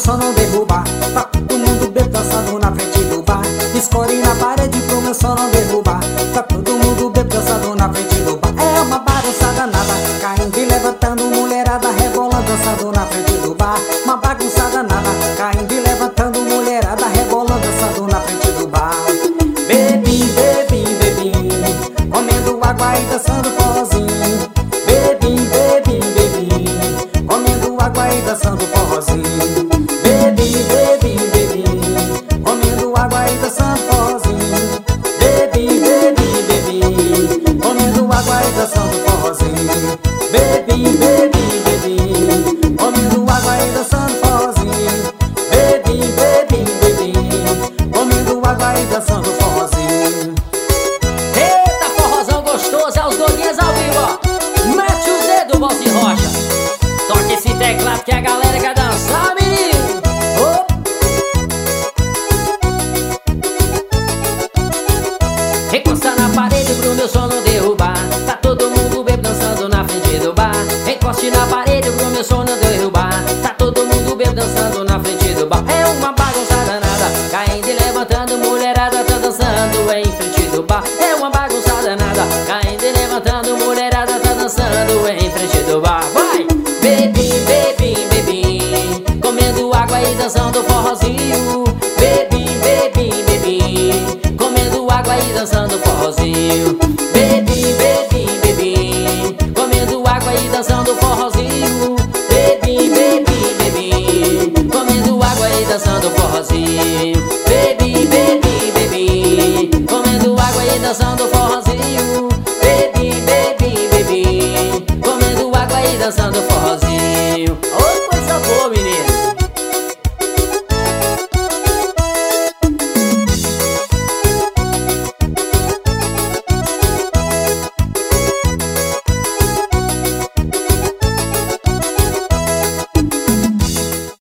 só não derrubar. Tá todo mundo bebo dançando na frente do bar. Escore na parede pro meu som não derrubar. Tá todo mundo bebo dançando na frente do bar. É uma bagunça danada, caindo e levantando, mulherada rebolando dançando na frente do bar. Uma bagunça danada, caindo e levantando, mulherada rebolando dançando na frente do bar. Bebi, bebi, bebi, comendo água e dançando forrozinho. Bebi, bebi, bebi, comendo água e dançando forrozinho. Bebi, bebi, bebi, comendo água e dançando forrozinho. Bebi, bebi, bebi, comendo água e dançando forrozinho. Bebi, bebi, bebi, comendo água e dançando forrozinho. Bebi, bebi, bebi, comendo água e dançando forrozinho. Eita, forrozão gostoso, é os doguinhas ao vivo, ó. Mete o dedo, voz e rocha. Toque esse teclado que a galera quer dançar, menino. Oh. Encosta na parede pro meu som não derrubar. Tá todo mundo bebo dançando na frente do bar. Encoste na parede pro meu som não derrubar. Tá todo mundo bebo dançando na frente do bar. É uma bagunça danada, caindo e levantando, mulherada tá dançando em frente do bar. É uma bagunça danada, caindo e levantando, mulherada tá dançando em frente do bar. Vai! Bebi, bebi, bebi, comendo água e dançando forrozinho. Bebi, bebi, bebi, comendo água e dançando forrozinho. Bebi, bebi, bebi, comendo água e dançando forrozinho. Bebi, bebi, bebi, comendo água e dançando forrozinho. Bebi, bebi, bebi, comendo água e dançando forrozinho. Bebi, bebi, bebi, comendo água e dançando forrozinho.